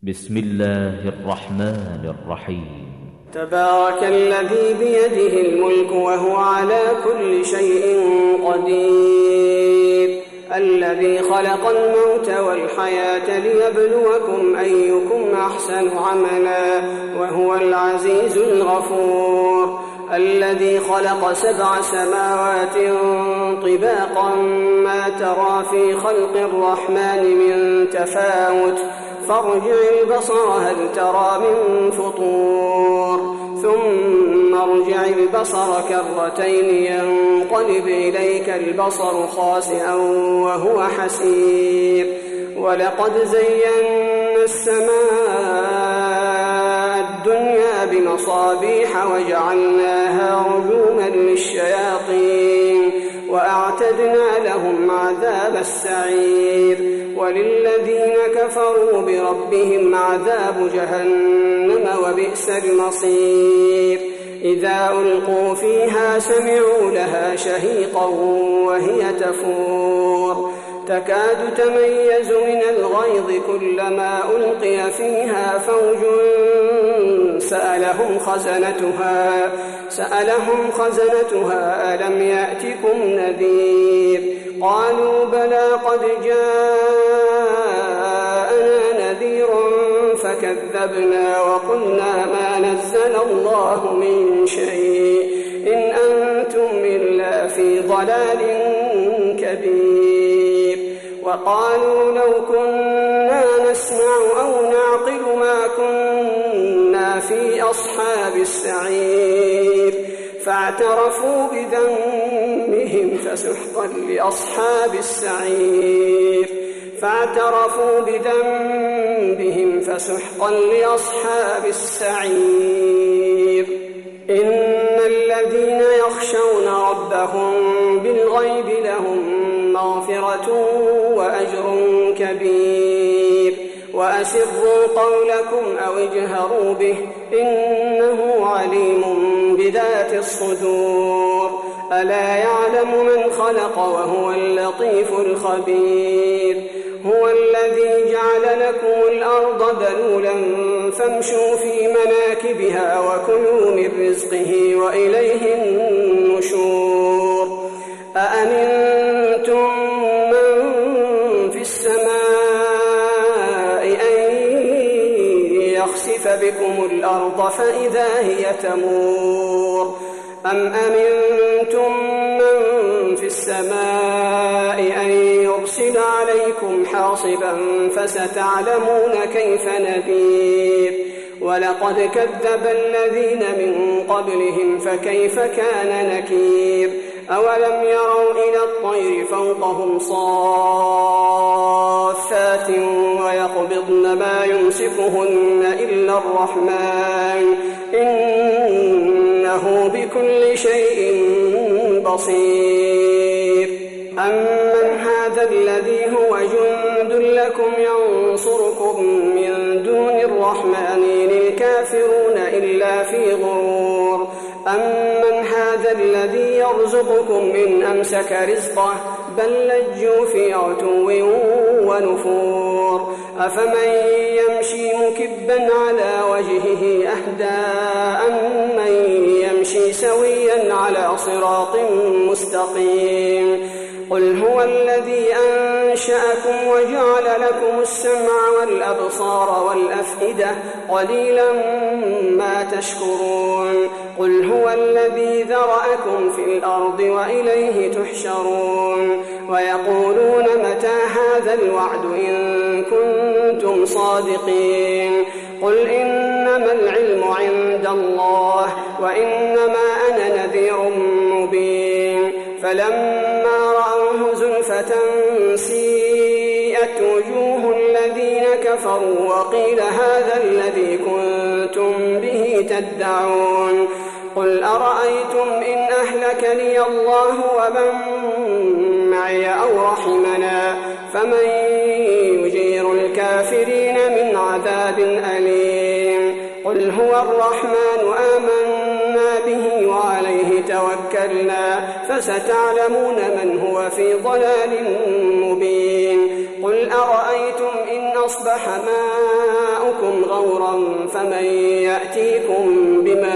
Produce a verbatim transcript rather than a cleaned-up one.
بسم الله الرحمن الرحيم. تبارك الذي بيده الملك وهو على كل شيء قدير، الذي خلق الموت والحياة ليبلوكم أيكم أحسن عملا وهو العزيز الغفور، الذي خلق سبع سماوات طباقا ما ترى في خلق الرحمن من تفاوت فارجع البصر هل ترى من فطور ثم ارجع البصر كرتين ينقلب إليك البصر خاسئا وهو حسير، ولقد زينا السماء الدنيا بمصابيح وجعلناها رجوما للشياطين وأعتدنا لهم عذاب السعير، وللذين كفروا بربهم عذاب جهنم وبئس المصير. إذا ألقوا فيها سمعوا لها شهيقا وهي تفور تكاد تميز من الغيظ كلما ألقي فيها فوج سألهم خزنتها سألهم خزنتها ألم يأتكم نذير؟ قالوا بلى قد جاءنا نذير فكذبنا وقلنا ما نزل الله من شيء إن أنتم إلا في ضلال كبير. وقالوا لو كنا نسمع أو نعقل ما كنا في أصحاب السعير فاعترفوا بذنبهم فسحقا لأصحاب السعير فاعترفوا بذنبهم فسحقا لأصحاب السعير. إن الذين يخشون ربهم بالغيب لهم مغفرة وأجر كبير. وأسروا قولكم أو اجهروا به إنه عليم بذات الصدور. ألا يعلم من خلق وهو اللطيف الخبير. هو الذي جعل لكم الأرض ذلولا فامشوا في مناكبها وكلوا من رزقه وإليه النشور. أأمنتم من في السماء أن يخسف بكم الأرض فإذا هي تمور أم أمنتم من في السماء أن يرسل عليكم حاصبا فستعلمون كيف نذير. ولقد كذب الذين من قبلهم فكيف كان نكير. أولم يروا إلى الطير فوقهم صافات ويقبضن ما يمسكهن إلا الرحمن إنه بكل شيء بصير. أمن هذا الذي هو جند لكم ينصركم من دون الرحمن إن الكافرون إلا في غرور. أمن هذا الذي يرزقكم إن أمسك رزقه بل لجوا في عتو ونفور. أفمن يمشي مكبا على وجهه أهدى أمن يمشي سويا على صراط مستقيم. قل هو الذي أنشأكم وجعل لكم السمع والأبصار والأفئدة قليلا ما تشكرون. قل هو الذي ذرأكم في الأرض وإليه تحشرون. ويقولون متى هذا الوعد إن كنتم صادقين. قل إنما العلم عند الله وإنما أنا نذير مبين. فلما رأوه زلفة سيئت وجوه الذين كفروا وقيل هذا الذي كنتم به تدعون. قل أرأيتم إن أهلكني الله ومن معي أو رحمنا فمن يجير الكافرين من عذاب أليم. قل هو الرحمن آمنا به وعليه توكلنا فستعلمون من هو في ضلال مبين. قل أرأيتم إن أصبح ماؤكم فورا فمن يأتيكم بما